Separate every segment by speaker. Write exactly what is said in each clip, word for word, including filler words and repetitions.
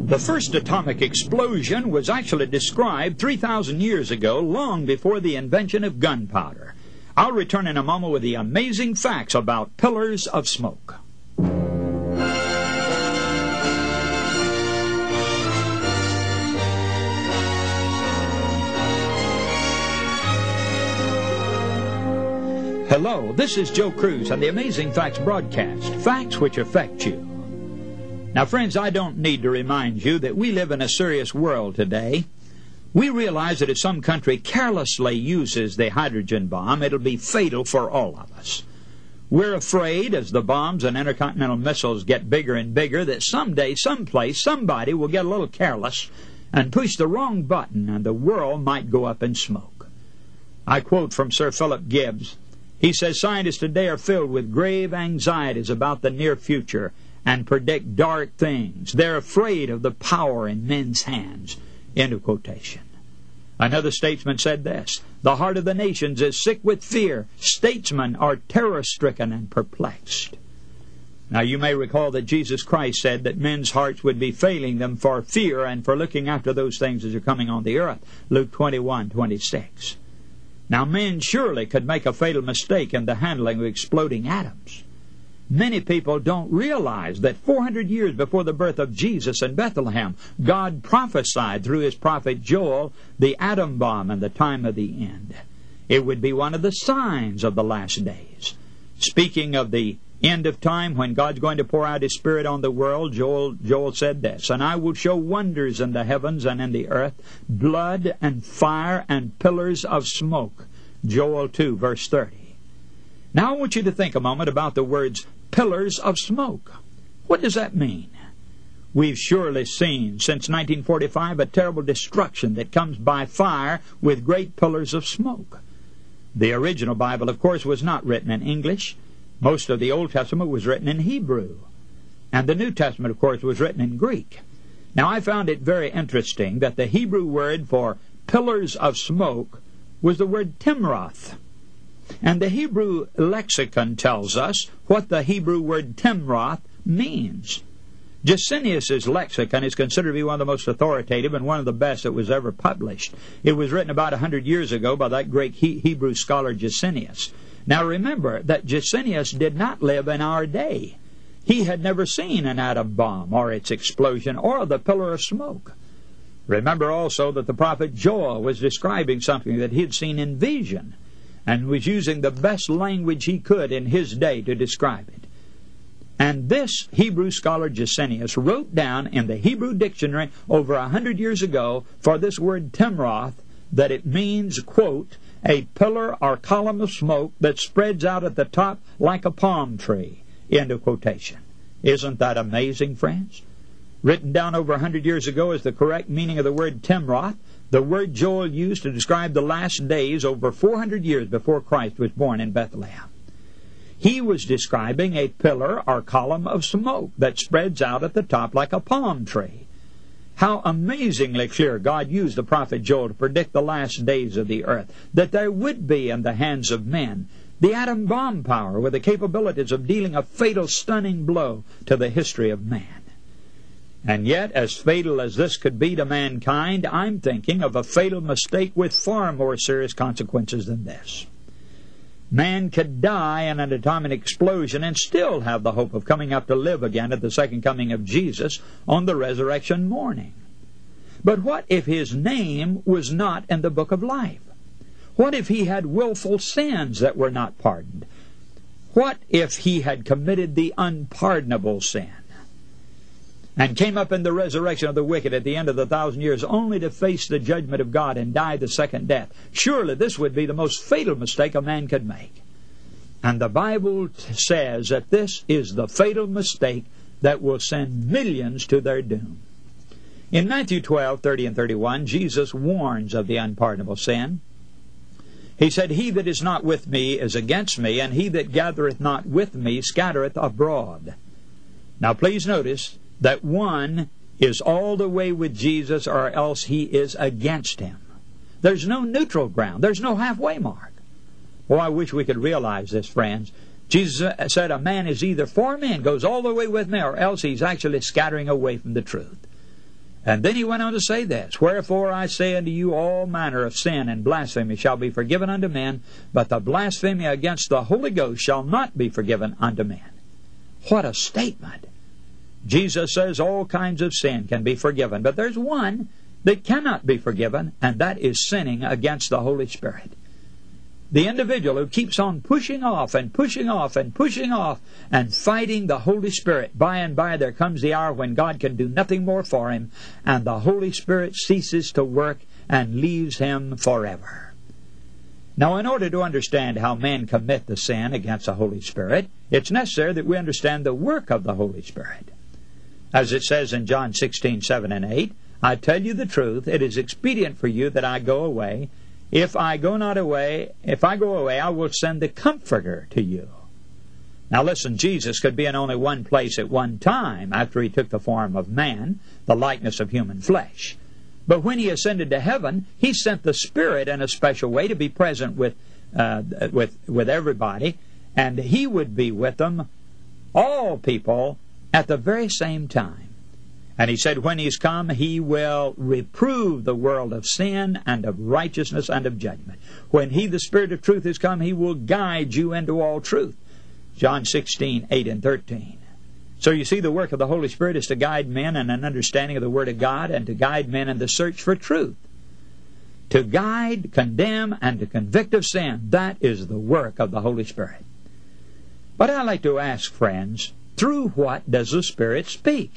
Speaker 1: The first atomic explosion was actually described three thousand years ago, long before the invention of gunpowder. I'll return in a moment with the amazing facts about pillars of smoke. Hello, this is Joe Cruz on the Amazing Facts broadcast, facts which affect you. Now, friends, I don't need to remind you that we live in a serious world today. We realize that if some country carelessly uses the hydrogen bomb, it'll be fatal for all of us. We're afraid, as the bombs and intercontinental missiles get bigger and bigger, that someday, someplace, somebody will get a little careless and push the wrong button, and the world might go up in smoke. I quote from Sir Philip Gibbs. He says, "Scientists today are filled with grave anxieties about the near future and predict dark things. They're afraid of the power in men's hands." End of quotation. Another statesman said this, "The heart of the nations is sick with fear. Statesmen are terror-stricken and perplexed." Now, you may recall that Jesus Christ said that men's hearts would be failing them for fear and for looking after those things as are coming on the earth. Luke twenty-one twenty-six. Now, men surely could make a fatal mistake in the handling of exploding atoms. Many people don't realize that four hundred years before the birth of Jesus in Bethlehem, God prophesied through his prophet Joel the atom bomb and the time of the end. It would be one of the signs of the last days. Speaking of the end of time, when God's going to pour out his Spirit on the world, Joel, Joel said this, "And I will show wonders in the heavens and in the earth, blood and fire and pillars of smoke." Joel two, verse thirty. Now I want you to think a moment about the words pillars of smoke. What does that mean? We've surely seen since nineteen forty-five a terrible destruction that comes by fire with great pillars of smoke. The original Bible, of course, was not written in English. Most of the Old Testament was written in Hebrew. And the New Testament, of course, was written in Greek. Now I found it very interesting that the Hebrew word for pillars of smoke was the word timroth. And the Hebrew lexicon tells us what the Hebrew word timroth means. Gesenius' lexicon is considered to be one of the most authoritative and one of the best that was ever published. It was written about a hundred years ago by that great he- Hebrew scholar Gesenius. Now remember that Gesenius did not live in our day. He had never seen an atom bomb or its explosion or the pillar of smoke. Remember also that the prophet Joel was describing something that he had seen in vision, and was using the best language he could in his day to describe it. And this Hebrew scholar Gesenius wrote down in the Hebrew dictionary over a hundred years ago for this word timroth that it means, quote, "a pillar or column of smoke that spreads out at the top like a palm tree," end of quotation. Isn't that amazing, friends? Written down over a hundred years ago is the correct meaning of the word timroth, the word Joel used to describe the last days over four hundred years before Christ was born in Bethlehem. He was describing a pillar or column of smoke that spreads out at the top like a palm tree. How amazingly clear God used the prophet Joel to predict the last days of the earth, that there would be in the hands of men the atom bomb power with the capabilities of dealing a fatal, stunning blow to the history of man. And yet, as fatal as this could be to mankind, I'm thinking of a fatal mistake with far more serious consequences than this. Man could die in an atomic explosion and still have the hope of coming up to live again at the second coming of Jesus on the resurrection morning. But what if his name was not in the book of life? What if he had willful sins that were not pardoned? What if he had committed the unpardonable sin and came up in the resurrection of the wicked at the end of the thousand years only to face the judgment of God and die the second death? Surely this would be the most fatal mistake a man could make. And the Bible says that this is the fatal mistake that will send millions to their doom. In Matthew twelve, thirty and thirty-one, Jesus warns of the unpardonable sin. He said, "He that is not with me is against me, and he that gathereth not with me scattereth abroad." Now please notice that one is all the way with Jesus or else he is against him. There's no neutral ground. There's no halfway mark. Oh, I wish we could realize this, friends. Jesus said a man is either for me and goes all the way with me or else he's actually scattering away from the truth. And then he went on to say this, Wherefore I say unto you, all manner of sin and blasphemy shall be forgiven unto men, but the blasphemy against the Holy Ghost shall not be forgiven unto men. What a statement! Jesus says all kinds of sin can be forgiven, but there's one that cannot be forgiven, and that is sinning against the Holy Spirit. The individual who keeps on pushing off and pushing off and pushing off and fighting the Holy Spirit, by and by there comes the hour when God can do nothing more for him, and the Holy Spirit ceases to work and leaves him forever. Now, in order to understand how men commit the sin against the Holy Spirit, it's necessary that we understand the work of the Holy Spirit. As it says in John sixteen, seven and eight, I tell you the truth, it is expedient for you that I go away. If I go not away, if I go away, I will send the Comforter to you. Now listen, Jesus could be in only one place at one time after he took the form of man, the likeness of human flesh. But when he ascended to heaven, he sent the Spirit in a special way to be present with, uh, with, with everybody, and he would be with them, all people, at the very same time. And he said, when he's come, he will reprove the world of sin and of righteousness and of judgment. When he, the Spirit of truth, is come, he will guide you into all truth. John sixteen, eight and thirteen. So you see, the work of the Holy Spirit is to guide men in an understanding of the Word of God and to guide men in the search for truth. To guide, condemn, and to convict of sin, that is the work of the Holy Spirit. But I like to ask, friends, through what does the Spirit speak?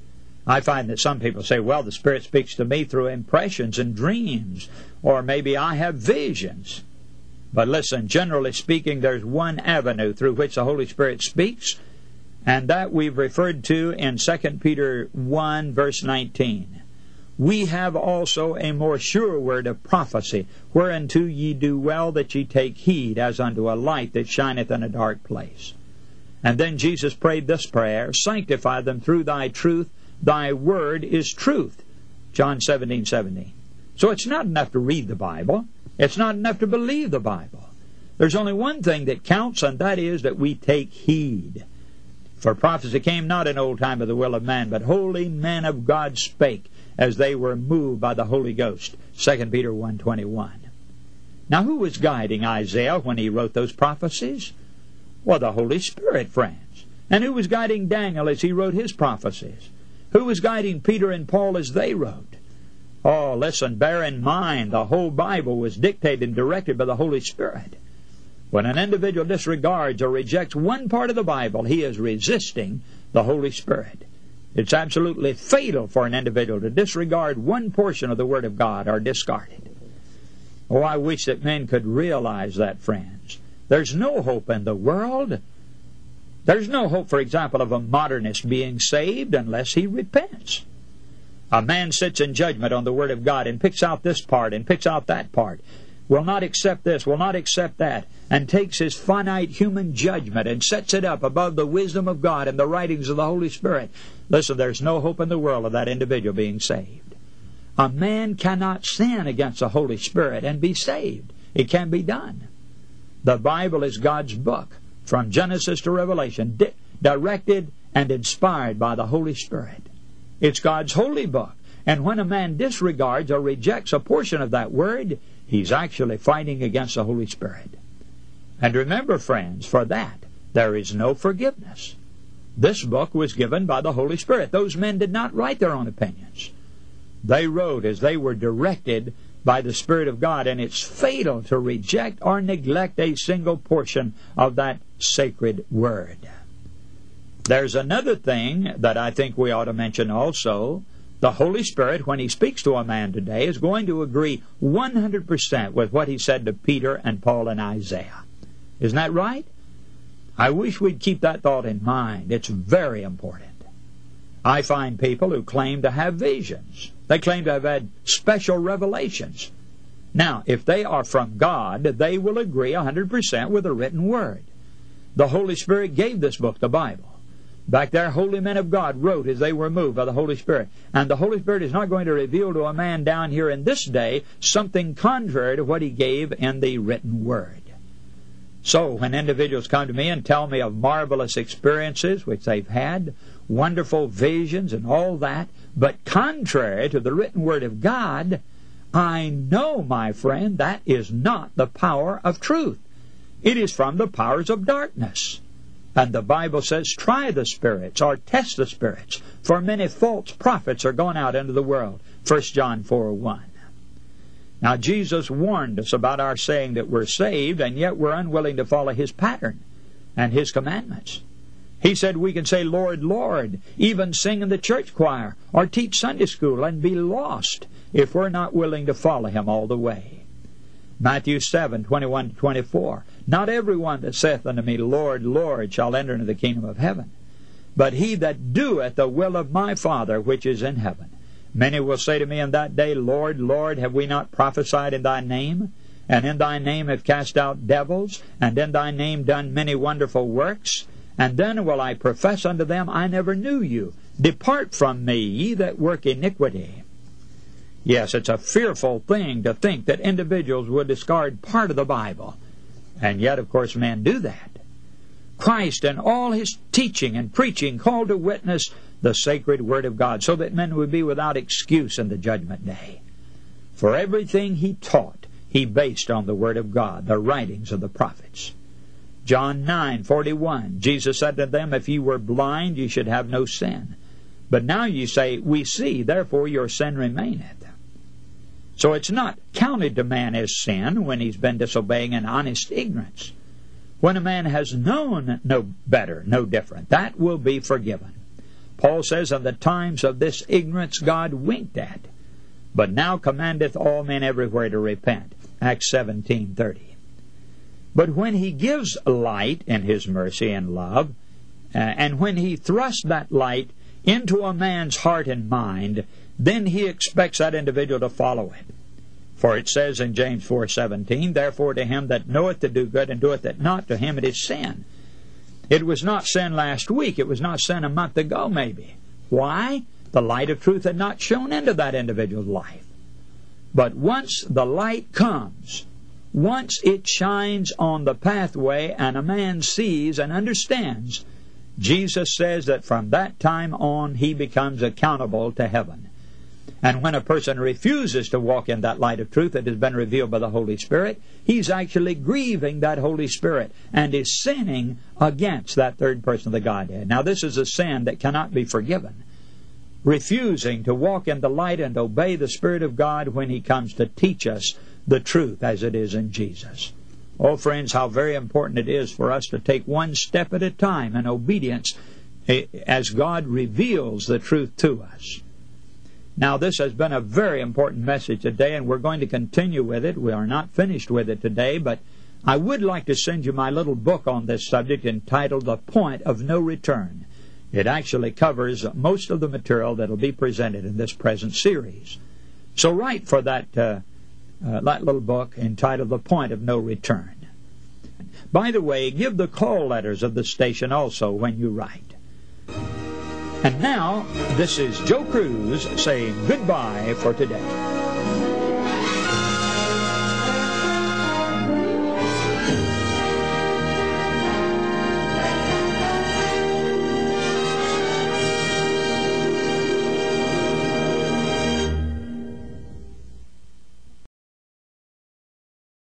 Speaker 1: I find that some people say, well, the Spirit speaks to me through impressions and dreams, or maybe I have visions. But listen, generally speaking, there's one avenue through which the Holy Spirit speaks, and that we've referred to in Second Peter one, verse nineteen. We have also a more sure word of prophecy, whereunto ye do well that ye take heed, as unto a light that shineth in a dark place. And then Jesus prayed this prayer, Sanctify them through thy truth, thy word is truth. John seventeen, seventeen. So it's not enough to read the Bible. It's not enough to believe the Bible. There's only one thing that counts, and that is that we take heed. For prophecy came not in old time of the will of man, but holy men of God spake, as they were moved by the Holy Ghost. Second Peter one, twenty-one. Now who was guiding Isaiah when he wrote those prophecies? Well, the Holy Spirit, friends. And who was guiding Daniel as he wrote his prophecies? Who was guiding Peter and Paul as they wrote? Oh, listen, bear in mind, the whole Bible was dictated and directed by the Holy Spirit. When an individual disregards or rejects one part of the Bible, he is resisting the Holy Spirit. It's absolutely fatal for an individual to disregard one portion of the Word of God or discard it. Oh, I wish that men could realize that, friends. There's no hope in the world. There's no hope, for example, of a modernist being saved unless he repents. A man sits in judgment on the Word of God and picks out this part and picks out that part, will not accept this, will not accept that, and takes his finite human judgment and sets it up above the wisdom of God and the writings of the Holy Spirit. Listen, there's no hope in the world of that individual being saved. A man cannot sin against the Holy Spirit and be saved. It can be done. The Bible is God's book, from Genesis to Revelation, di- directed and inspired by the Holy Spirit. It's God's holy book. And when a man disregards or rejects a portion of that Word, he's actually fighting against the Holy Spirit. And remember, friends, for that, there is no forgiveness. This book was given by the Holy Spirit. Those men did not write their own opinions. They wrote as they were directed by the Spirit of God, and it's fatal to reject or neglect a single portion of that sacred Word. There's another thing that I think we ought to mention also. The Holy Spirit, when He speaks to a man today, is going to agree one hundred percent with what He said to Peter and Paul and Isaiah. Isn't that right? I wish we'd keep that thought in mind. It's very important. I find people who claim to have visions. They claim to have had special revelations. Now, if they are from God, they will agree one hundred percent with the written Word. The Holy Spirit gave this book, the Bible. Back there, holy men of God wrote as they were moved by the Holy Spirit. And the Holy Spirit is not going to reveal to a man down here in this day something contrary to what He gave in the written Word. So, when individuals come to me and tell me of marvelous experiences which they've had, wonderful visions and all that, but contrary to the written Word of God, I know, my friend, that is not the power of truth. It is from the powers of darkness. And the Bible says, try the spirits, or test the spirits, for many false prophets are gone out into the world. First John four one. Now, Jesus warned us about our saying that we're saved, and yet we're unwilling to follow His pattern and His commandments. He said we can say, Lord, Lord, even sing in the church choir, or teach Sunday school, and be lost if we're not willing to follow Him all the way. Matthew seven twenty-one to twenty-four. Not everyone that saith unto me, Lord, Lord, shall enter into the kingdom of heaven, but he that doeth the will of my Father which is in heaven. Many will say to me in that day, Lord, Lord, have we not prophesied in thy name? And in thy name have cast out devils, and in thy name done many wonderful works? And then will I profess unto them, I never knew you. Depart from me, ye that work iniquity. Yes, it's a fearful thing to think that individuals would discard part of the Bible. And yet, of course, men do that. Christ in all His teaching and preaching called to witness the sacred Word of God, so that men would be without excuse in the judgment day. For everything He taught, He based on the Word of God, the writings of the prophets. John nine forty-one, Jesus said to them, If ye were blind, ye should have no sin. But now ye say, We see, therefore your sin remaineth. So it's not counted to man as sin when he's been disobeying in honest ignorance. When a man has known no better, no different, that will be forgiven. Paul says, In the times of this ignorance God winked at, but now commandeth all men everywhere to repent. Acts seventeen thirty. But when He gives light in His mercy and love, uh, and when He thrusts that light into a man's heart and mind, then He expects that individual to follow it. For it says in James four seventeen, Therefore to him that knoweth to do good and doeth it not, to him it is sin. It was not sin last week. It was not sin a month ago, maybe. Why? The light of truth had not shone into that individual's life. But once the light comes, once it shines on the pathway and a man sees and understands, Jesus says that from that time on he becomes accountable to heaven. And when a person refuses to walk in that light of truth that has been revealed by the Holy Spirit, he's actually grieving that Holy Spirit and is sinning against that third person of the Godhead. Now, this is a sin that cannot be forgiven. Refusing to walk in the light and obey the Spirit of God when He comes to teach us the truth as it is in Jesus. Oh, friends, how very important it is for us to take one step at a time in obedience as God reveals the truth to us. Now, this has been a very important message today, and we're going to continue with it. We are not finished with it today, but I would like to send you my little book on this subject entitled The Point of No Return. It actually covers most of the material that will be presented in this present series. So write for that, uh, uh, that little book entitled The Point of No Return. By the way, give the call letters of the station also when you write. And now, this is Joe Cruz saying goodbye for today.